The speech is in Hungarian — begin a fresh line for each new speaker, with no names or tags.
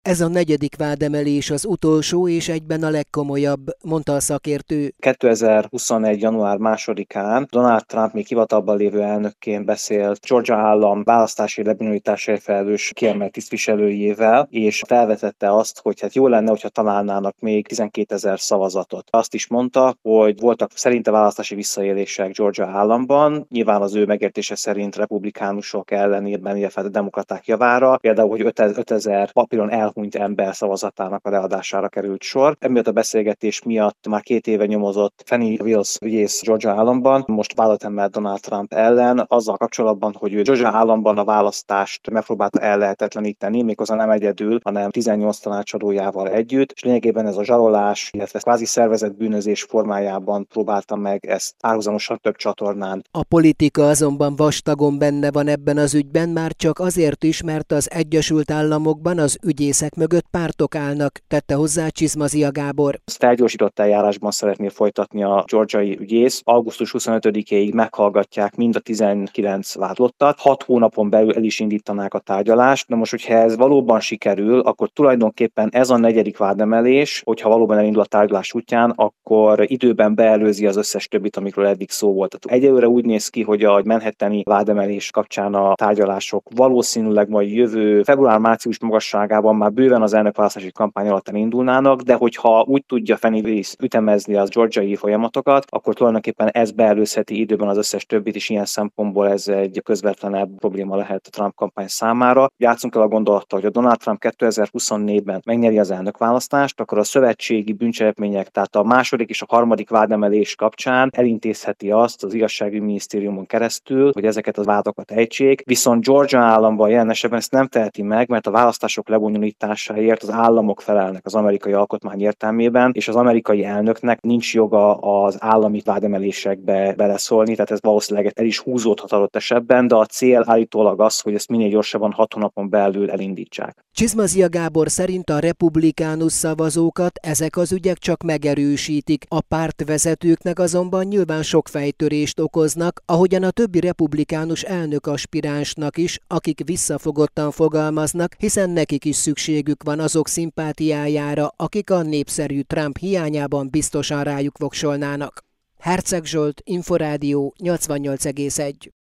Ez a negyedik vádemelés az utolsó és egyben a legkomolyabb, mondta a szakértő.
2021. január 2-án Donald Trump még hivatalban lévő elnökként beszélt Georgia állam választási lebonyolításért felelős kiemelt tisztviselőjével, és felvetette azt, hogy hát jó lenne, hogyha találnának még 12 000 szavazatot. Azt is mondta, hogy voltak szerinte választási visszaélések Georgia államban, nyilván az ő megértése szerint republikánusok ellenében, illetve a demokraták javára, például, hogy 5000 papíron elhunyt ember szavazatának a leadására került sor. Emiatt a beszélgetés miatt már 2 éve nyomozott Fani Willis ügyész Georgia államban, most vádat emelt Donald Trump ellen, azzal kapcsolatban, hogy ő Georgia államban a választást megpróbálta ellehetetleníteni, méghozzá nem egyedül, hanem 18 tanácsadójával együtt, és lényegében ez a zsarolás, illetve kvázi szervezett bűnözés formájában próbálta meg ezt párhuzamosan több csatornán.
A politika azonban vastagon benne van ebben az ügyben, már csak azért is, mert az Egyesült Államokban az ügyészek mögött pártok állnak, tette hozzá Csizmazia Gábor.
Ezt felgyorsított eljárásban szeretné folytatni a georgiai ügyész. Augusztus 25-ig meghallgatják mind a 19 vádlottat, 6 hónapon belül el is indítanák a tárgyalást. Na most, hogyha ez valóban sikerül, akkor tulajdonképpen ez a negyedik vádemelés, hogyha valóban elindul a tárgyalás útján, akkor időben beelőzi az összes többit, amikről eddig szó volt. Egyelőre úgy néz ki, hogy a manhattani vádemelés kapcsán a tárgyalások valószínűleg majd jövő február-március magasságában már bőven az elnökválasztási kampány alatt elindulnának, de hogyha úgy tudja Fani Willis ütemezni az georgiai folyamatokat, akkor tulajdonképpen ez beelőzheti időben az összes többit, és ilyen szempontból ez egy közvetlenebb probléma lehet a Trump kampány számára. Játszunk el a gondolattal, hogy a Donald Trump 2024-ben megnyeri az elnökválasztást, akkor a szövetségi bűncselekmények, tehát a második és a harmadik vádemelés kapcsán elintézheti azt az igazságügyi minisztériumon keresztül, hogy ezeket a vádokat ejtsék. Viszont Georgia államban jelen esetben ezt nem teheti meg, mert a választások lebonyolításáért az államok felelnek az amerikai alkotmány értelmében, és az amerikai elnöknek nincs joga az állami vádemelésekbe beleszólni, tehát ez valószínűleg el is húzódhat adott esetben, de a cél állítólag az, hogy ezt minél gyorsabban 6 hónapon belül elindítsák.
Csizmazia Gábor szerint a republikánus szavazókat ezek az ügyek csak megerősítik, a pártvezetőknek azonban nyilván sok fejtörést okoznak, ahogyan a többi republikánus elnökaspiránsnak is, akik visszafogottan fogalmaznak, hiszen nekik is szükségük van azok szimpátiájára, akik a népszerű Trump hiányában biztosan rájuk voksolnának. Herceg Zsolt, Inforádió 88,1.